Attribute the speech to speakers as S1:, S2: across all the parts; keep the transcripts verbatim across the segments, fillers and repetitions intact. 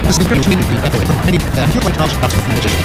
S1: This is an incredible community, by the way, from many, uh, pure white college cups of magicians.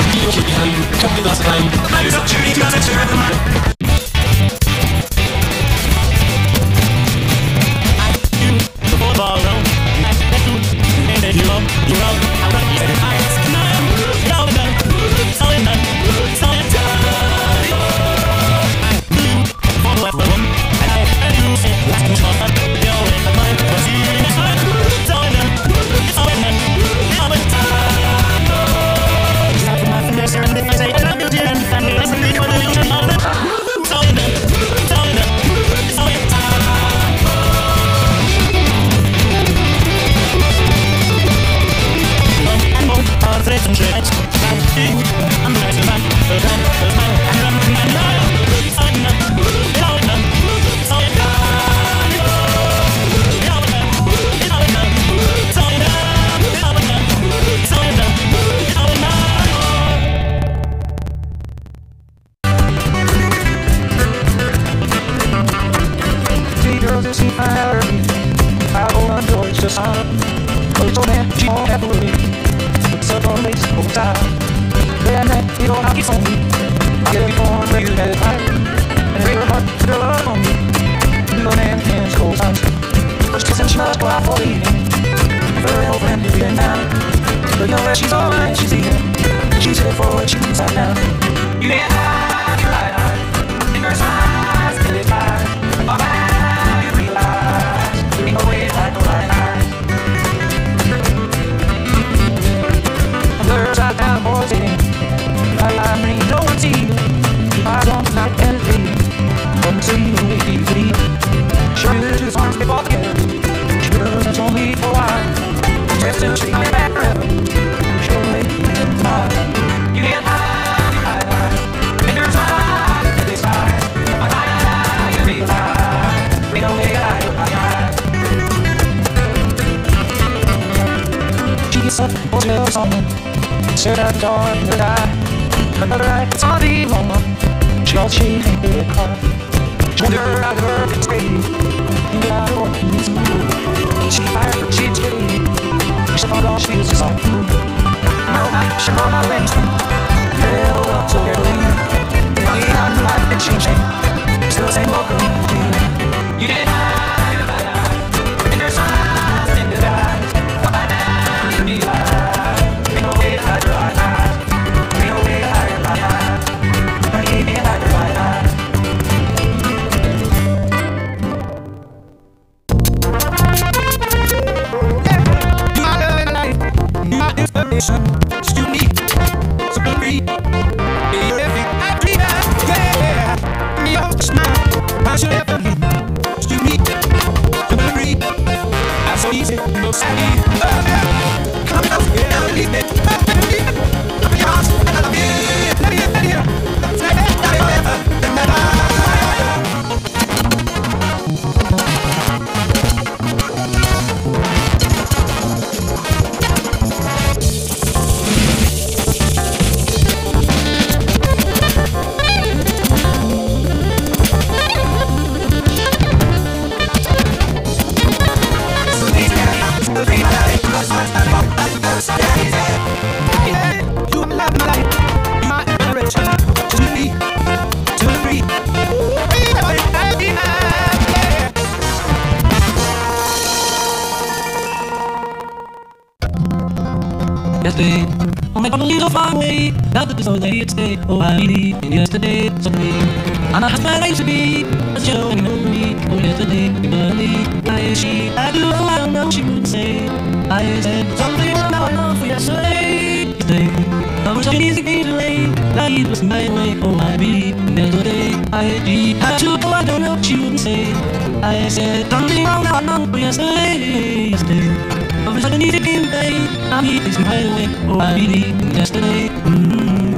S2: Yesterday, oh my God, believe so far away. Now that it's all day, it's day. Oh, I need it. And yesterday, suddenly, and I asked my life to be a show and over me. Oh, yesterday, you believe. Why is she? I do, oh, I don't know. She wouldn't say. I said something, well, now I know for yesterday. Yesterday, I was such an easy game to lay. Life was my way. Oh, I believe. And yesterday, I had to, oh, I don't know. She wouldn't say. I said something, well, now I know for yesterday. Yesterday. I was such an easy game today. I need this my way. Oh, I believe yesterday. Mm-hmm.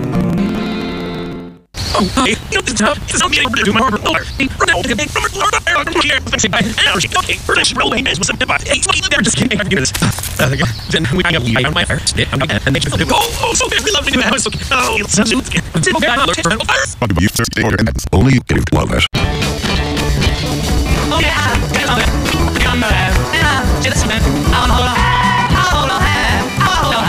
S3: Oh, hi. You know, this is how it's not me able to do my hard work. Hey, from now on, to get from Florida, I'm going to here. I'm saying, I know she okay. Her name is Rolling Hands with some tip. Hey, smoking there. Just kidding. I can do this. Then we hang up. I found my fire. Stick. I'm going to and make sure to go. Oh, so good. We love to do that. It's okay. Oh, it's so good. It's okay. I'm allergic to fire.
S4: You search the order and that's only you can love that.
S2: Oh, yeah. Get on it. Get on it. Yeah. Just a minute. I'll hold on. I'll hold on. I'll hold on.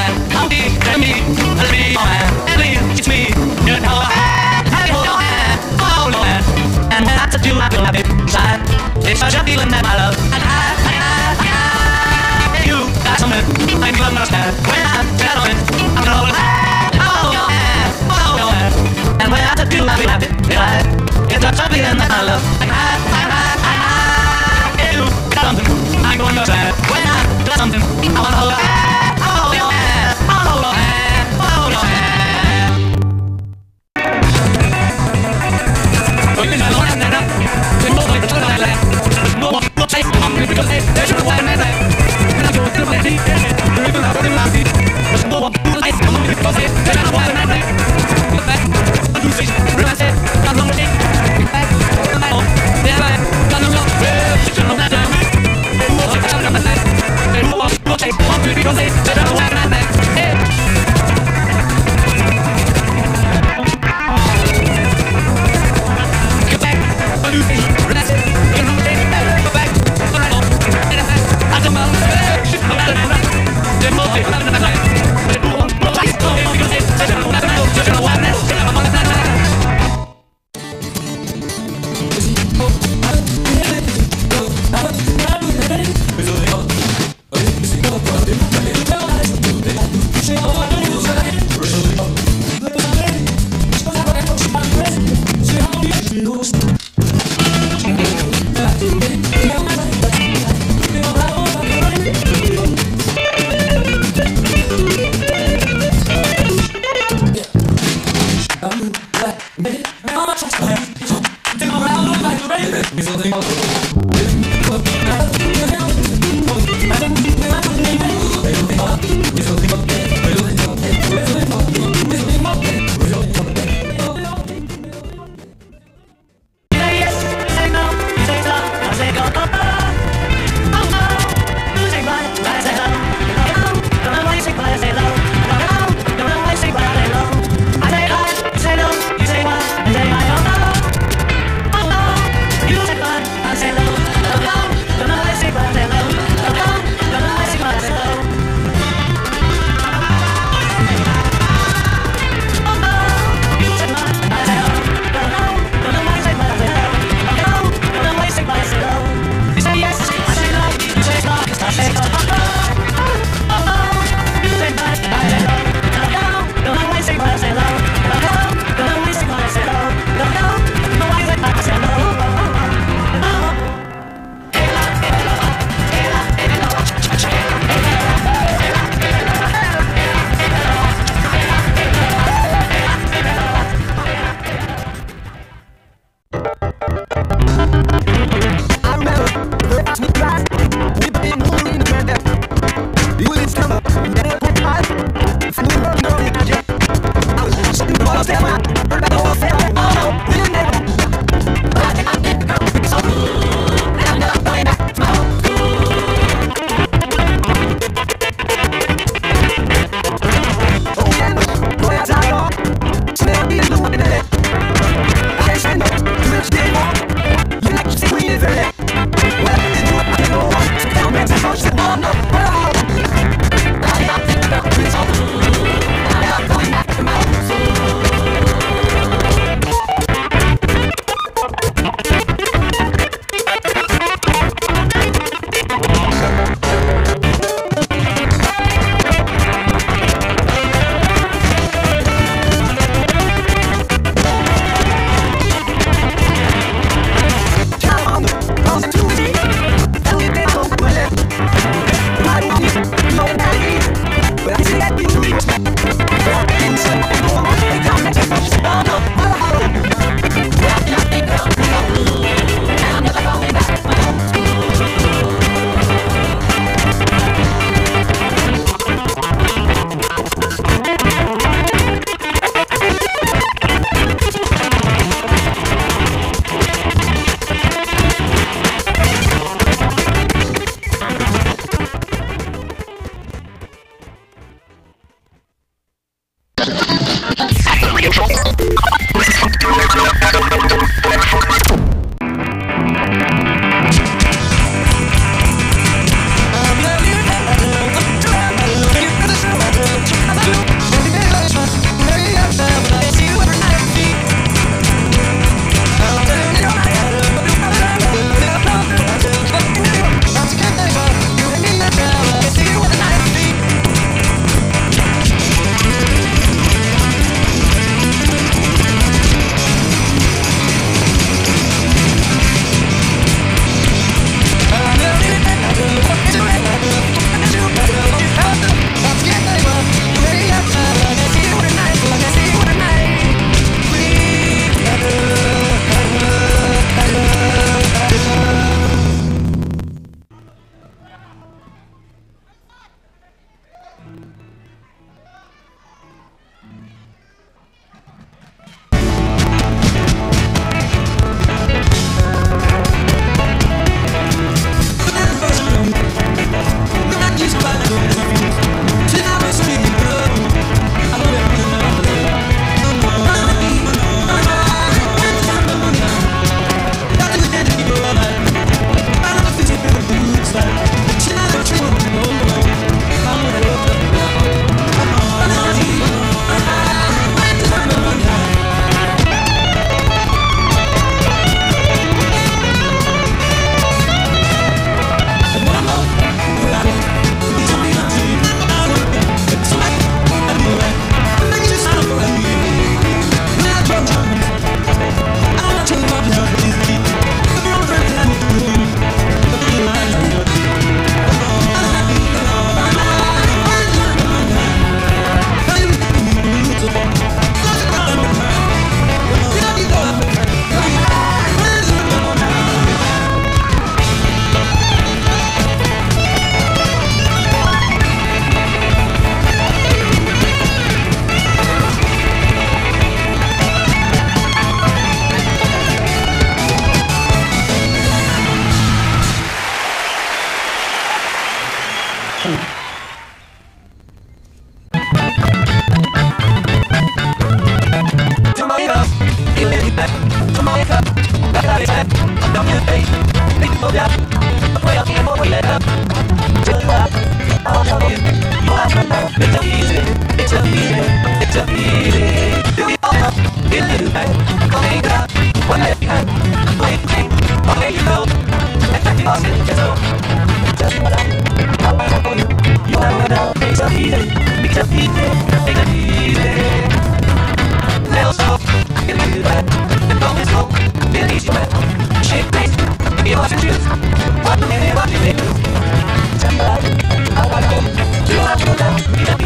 S2: What